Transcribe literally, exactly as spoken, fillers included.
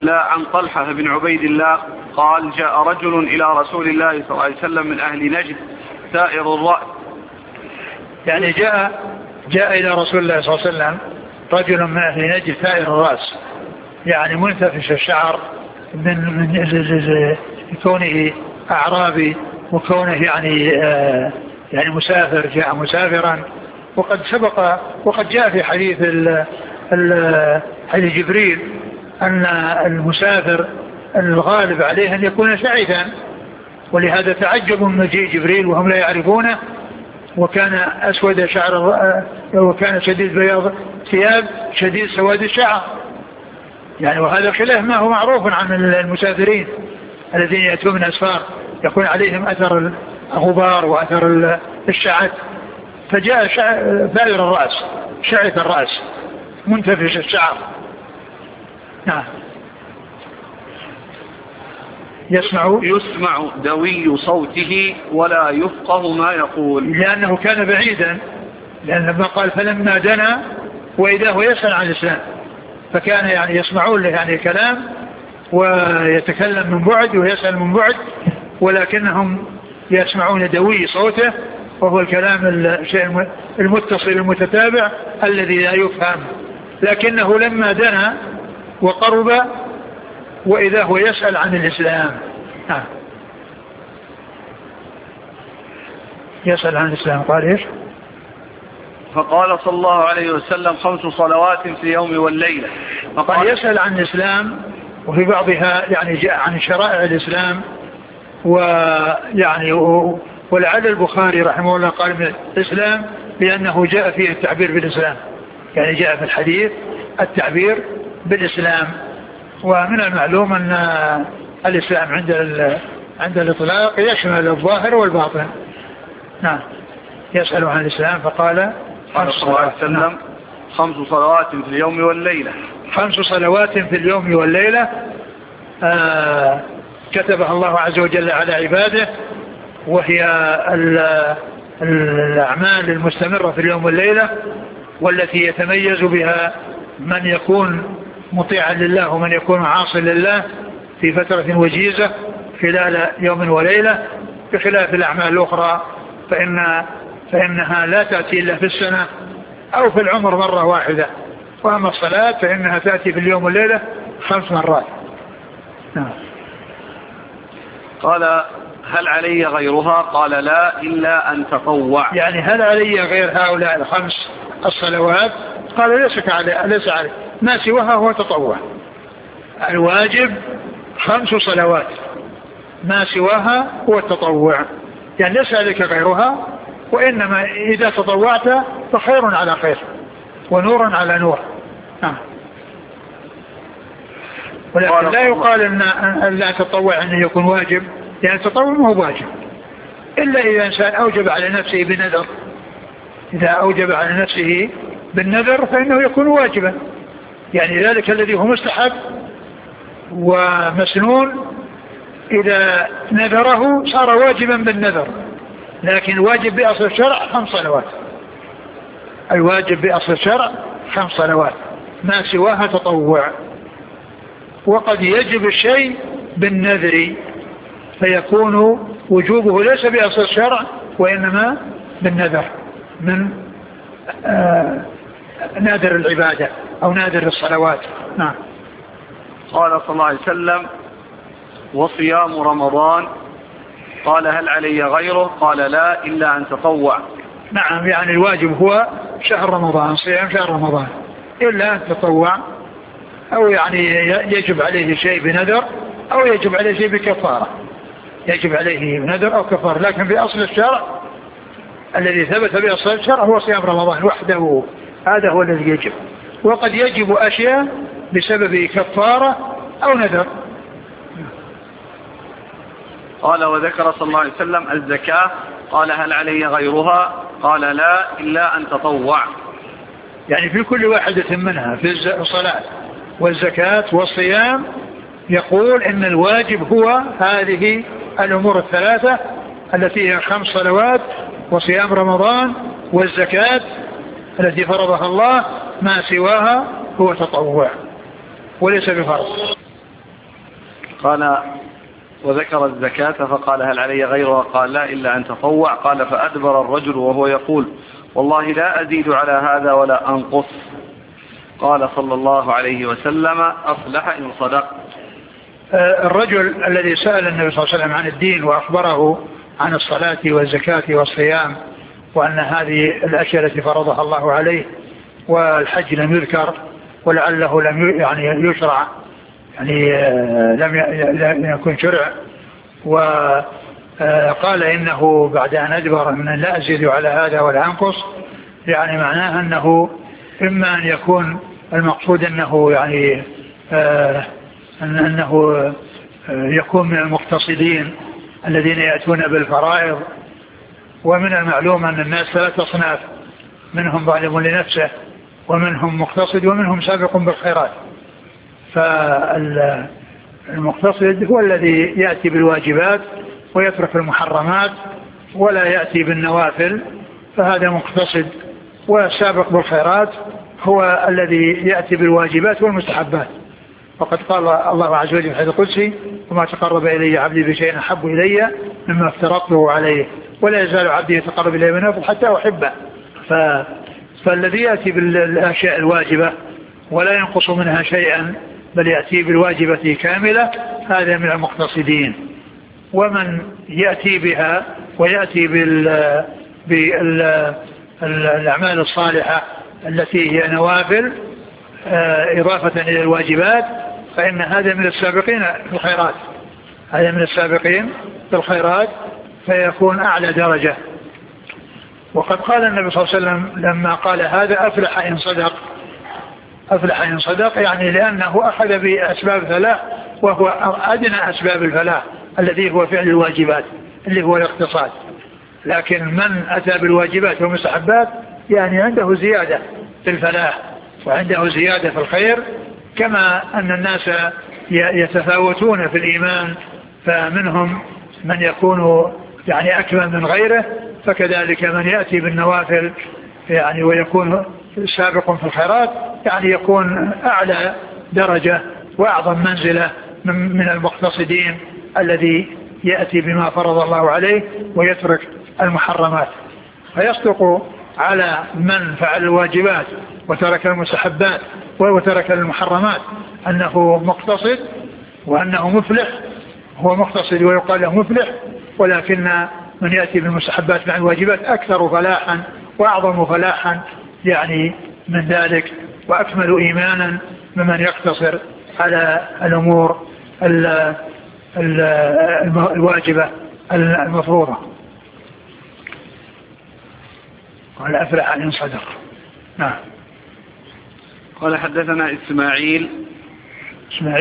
لا عن طلحة بن عبيد الله قال جاء رجل إلى رسول الله صلى الله عليه وسلم من أهل نجد ثائر الرأس. يعني جاء جاء إلى رسول الله صلى الله عليه وسلم رجل من أهل نجد ثائر الرأس، يعني منتفش الشعر من من كونه أعرابي وكونه يعني آه يعني مسافر، جاء مسافرا. وقد سبق وقد جاء في حديث ال ال حديث جبريل أن المسافر الغالب عليه أن يكون شعثا، ولهذا تعجبوا من مجيء جبريل وهم لا يعرفونه، وكان أسود شعر وكان شديد بياض ثياب شديد سواد الشعر، يعني وهذا خلاف ما هو معروف عن المسافرين الذين يأتون من أسفار يكون عليهم أثر الغبار وأثر الشعث. فجاء ثائر الرأس شعث الرأس منتفش الشعر. نعم. يسمع يسمع دوي صوته ولا يفقه ما يقول، لأنه كان بعيدا، لأن لما قال فلما دنا وإذا هو يسأل عن الإسلام، فكان يعني يسمعون له يعني كلام ويتكلم من بعد ويسأل من بعد، ولكنهم يسمعون دوي صوته وهو الكلام الشيء المتصل المتتابع الذي لا يفهم. لكنه لما دنا وقرب وإذا هو يسأل عن الإسلام. آه. يسأل عن الإسلام. قال إيش؟ فقال صلى الله عليه وسلم خمس صلوات في اليوم والليلة. فقال يسأل عن الإسلام، وفي بعضها يعني جاء عن شرائع الإسلام، ويعني ولعل البخاري رحمه الله قال من الإسلام لأنه جاء فيه التعبير بالإسلام، يعني جاء في الحديث التعبير بالإسلام. ومن المعلوم أن الإسلام عند عند الإطلاق يشمل الظاهر والباطن. نعم. يسأل عن الإسلام فقال قال صلى الله عليه وسلم خمس صلوات في اليوم والليلة. خمس صلوات في اليوم والليلة آه كتبها الله عز وجل على عباده، وهي الأعمال المستمرة في اليوم والليلة، والتي يتميز بها من يكون مطيعا لله ومن يكون عاصا لله في فترة وجيزة خلال يوم وليلة، بخلاف الأعمال الأخرى فإن فإنها لا تأتي إلا في السنة أو في العمر مرة واحدة. وأما الصلاة فإنها تأتي في اليوم والليلة خمس مرات. نعم. قال هل علي غيرها؟ قال لا إلا أن تطوع. يعني هل علي غير هؤلاء الخمس الصلوات؟ قال ليس علي، ليس علي، ما سواها هو تطوع. الواجب خمس صلوات، ما سواها هو التطوع، يعني ليس عليك غيرها، وإنما إذا تطوعت فخير على خير ونور على نور. آه. ولكن لا يقال أن لا تطوع أنه يكون واجب، يعني التطوع ما هو واجب إلا إذا إنسان أوجب على نفسه بنذر. إذا أوجب على نفسه بالنذر فإنه يكون واجبا، يعني ذلك الذي هو مستحب ومسنون إذا نذره صار واجبا بالنذر. لكن الواجب بأصل الشرع خمس صلوات، الواجب بأصل الشرع خمس صلوات، ما سواها تطوع. وقد يجب الشيء بالنذر فيكون وجوبه ليس بأصل الشرع وإنما بالنذر من آه نادر العبادة أو نادر الصلوات. نعم. قال صلى الله عليه وسلم وصيام رمضان. قال هل علي غيره؟ قال لا إلا أن تطوع. نعم، يعني الواجب هو شهر رمضان، صيام شهر رمضان، إلا أن تطوع، أو يعني يجب عليه شيء بنذر أو يجب عليه شيء بكفارة، يجب عليه بنذر أو كفارة. لكن بأصل الشرع الذي ثبت بأصل الشرع هو صيام رمضان وحده، هذا هو الذي يجب. وقد يجب أشياء بسبب كفارة أو نذر. قال وذكر صلى الله عليه وسلم الزكاة. قال هل علي غيرها؟ قال لا إلا أن تطوع. يعني في كل واحدة منها، في الصلاة والزكاة والصيام، يقول إن الواجب هو هذه الأمور الثلاثة التي هي خمس صلوات وصيام رمضان والزكاة التي فرضها الله، ما سواها هو تطوع وليس بفرض. قال وذكر الزكاة فقال هل علي غيرها؟ قال لا إلا أن تطوع. قال فأدبر الرجل وهو يقول والله لا أزيد على هذا ولا أنقص. قال صلى الله عليه وسلم أصلح إن صدق. الرجل الذي سأل النبي صلى الله عليه وسلم عن الدين وأخبره عن الصلاة والزكاة والصيام وأن هذه الأشياء التي فرضها الله عليه والحج لم يذكر ولعله لم يعني يشرع يعني لم يكن شرع، وقال إنه بعد أن أدبر من لا أزيد على هذا ولا أنقص، يعني معناه أنه إما أن يكون المقصود أنه يعني أنه يكون من المقتصدين الذين يأتون بالفرائض. ومن المعلوم أن الناس ثلاثة أصناف، منهم ظالم لنفسه ومنهم مقتصد ومنهم سابق بالخيرات. فالمقتصد هو الذي يأتي بالواجبات ويترك المحرمات ولا يأتي بالنوافل، فهذا مقتصد. والسابق بالخيرات هو الذي يأتي بالواجبات والمستحبات، وقد قال الله عز وجل في الحديث القدسي وما تقرب إلي عبدي بشيء أحب إلي مما افترضته عليه ولا يزال عبدي يتقرب إلي بالنوافل حتى أحبه. ف... فالذي يأتي بالأشياء الواجبة ولا ينقص منها شيئا بل يأتي بالواجبة كاملة هذا من المقتصدين. ومن يأتي بها ويأتي بال... بالأعمال الصالحة التي هي نوافل إضافة إلى الواجبات فإن هذا من السابقين في الخيرات، هذا من السابقين في الخيرات فيكون أعلى درجة. وقد قال النبي صلى الله عليه وسلم لما قال هذا أفلح إن صدق، أفلح إن صدق يعني لأنه أخذ بأسباب الفلاح وهو أدنى أسباب الفلاح الذي هو فعل الواجبات اللي هو الاقتصاد. لكن من أتى بالواجبات والمستحبات يعني عنده زيادة في الفلاح وعنده زيادة في الخير، كما أن الناس يتفاوتون في الإيمان فمنهم من يكون يعني أكمل من غيره، فكذلك من يأتي بالنوافل يعني ويكون سابق في الخيرات يعني يكون أعلى درجة وأعظم منزلة من المقتصدين الذي يأتي بما فرض الله عليه ويترك المحرمات. فيصدق على من فعل الواجبات وترك المستحبات وترك المحرمات أنه مقتصد وأنه مفلح، هو مقتصد ويقال له مفلح. ولكن من يأتي بالمستحبات مع الواجبات أكثر فلاحا وأعظم فلاحا يعني من ذلك وأكمل إيمانا ممن يقتصر على الأمور الواجبة المفروضة. قال أفلح إن صدق. نعم. قال حدثنا إسماعيل